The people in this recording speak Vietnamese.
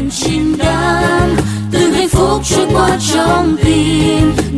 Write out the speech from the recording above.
niềm chìm đắm, từng hạnh phúc trôi qua trong tim.